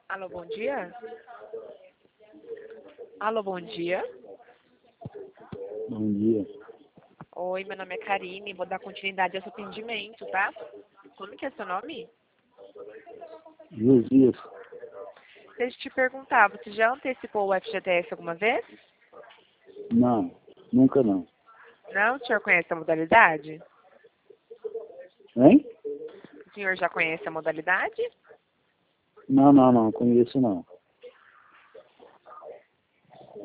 Alô, bom dia? Alô, bom dia? Bom dia. Oi, meu nome é Karine, vou dar continuidade ao seu atendimento, tá? Como que é seu nome? Josias. Deixa eu te perguntar, você já antecipou o FGTS alguma vez? Não, nunca não. Não? O senhor conhece a modalidade? Hein? O senhor já conhece a modalidade? Não, conheço não.